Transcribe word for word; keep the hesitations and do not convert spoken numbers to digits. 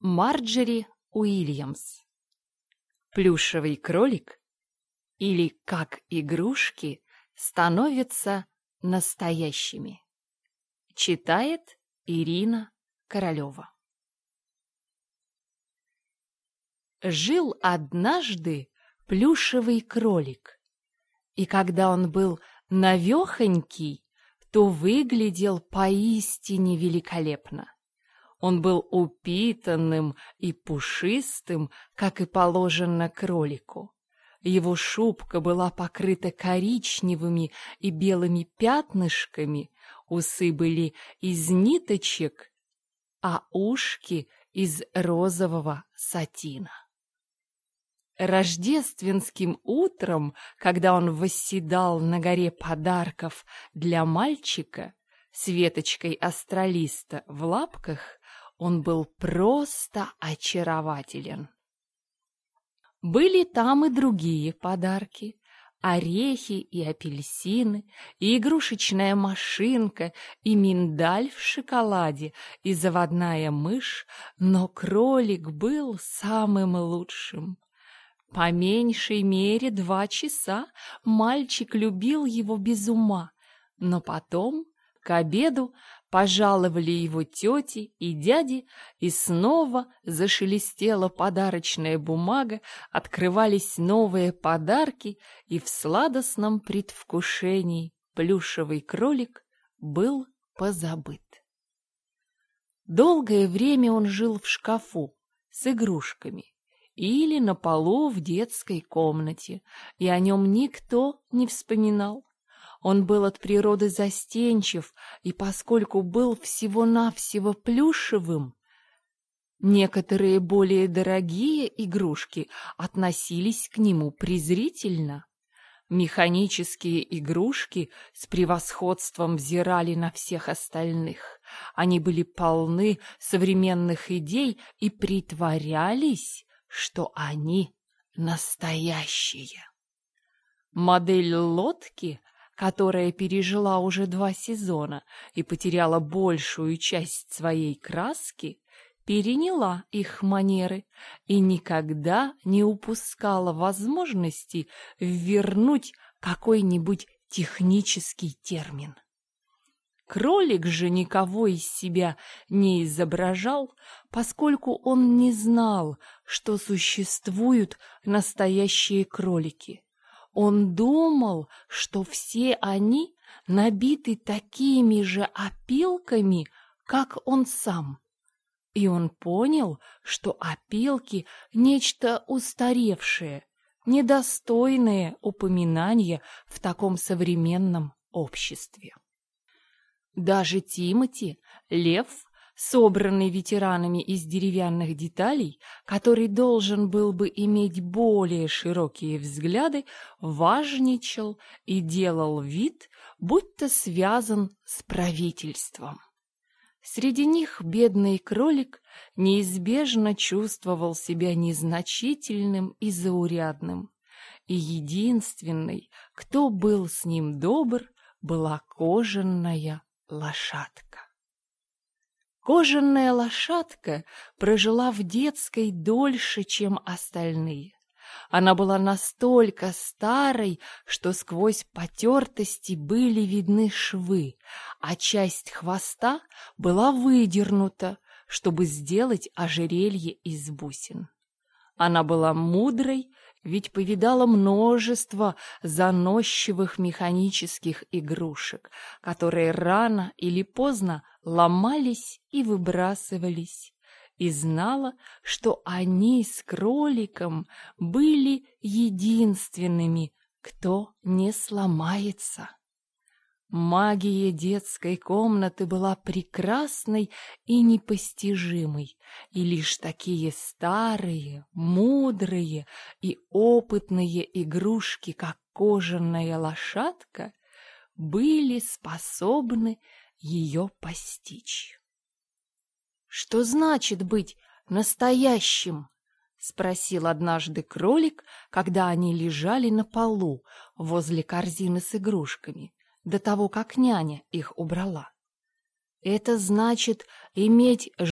Марджери Уильямс. Плюшевый кролик или как игрушки становятся настоящими. Читает Ирина Королева. Жил однажды плюшевый кролик, и когда он был навехонький, то выглядел поистине великолепно. Он был упитанным и пушистым, как и положено кролику. Его шубка была покрыта коричневыми и белыми пятнышками, усы были из ниточек, а ушки из розового сатина. Рождественским утром, когда он восседал на горе подарков для мальчика с веточкой астролиста в лапках, он был просто очарователен. Были там и другие подарки: орехи и апельсины, и игрушечная машинка, и миндаль в шоколаде, и заводная мышь, но кролик был самым лучшим. По меньшей мере два часа мальчик любил его без ума, но потом, к обеду, пожаловали его тети и дяди, и снова зашелестела подарочная бумага, открывались новые подарки, и в сладостном предвкушении плюшевый кролик был позабыт. Долгое время он жил в шкафу с игрушками или на полу в детской комнате, и о нем никто не вспоминал. Он был от природы застенчив, и поскольку был всего-навсего плюшевым, некоторые более дорогие игрушки относились к нему презрительно. Механические игрушки с превосходством взирали на всех остальных. Они были полны современных идей и притворялись, что они настоящие. Модель лодки, которая пережила уже два сезона и потеряла большую часть своей краски, переняла их манеры и никогда не упускала возможности ввернуть какой-нибудь технический термин. Кролик же никого из себя не изображал, поскольку он не знал, что существуют настоящие кролики. Он думал, что все они набиты такими же опилками, как он сам. И он понял, что опилки — нечто устаревшее, недостойное упоминания в таком современном обществе. Даже Тимоти, лев, собранный ветеранами из деревянных деталей, который должен был бы иметь более широкие взгляды, важничал и делал вид, будто связан с правительством. Среди них бедный кролик неизбежно чувствовал себя незначительным и заурядным, и единственной, кто был с ним добр, была кожаная лошадка. Кожаная лошадка прожила в детской дольше, чем остальные. Она была настолько старой, что сквозь потертости были видны швы, а часть хвоста была выдернута, чтобы сделать ожерелье из бусин. Она была мудрой, ведь повидала множество заносчивых механических игрушек, которые рано или поздно ломались и выбрасывались, и знала, что они с кроликом были единственными, кто не сломается. Магия детской комнаты была прекрасной и непостижимой, и лишь такие старые, мудрые и опытные игрушки, как кожаная лошадка, были способны ее постичь. «Что значит быть настоящим?» — спросил однажды кролик, когда они лежали на полу возле корзины с игрушками, до того, как няня их убрала. «Это значит иметь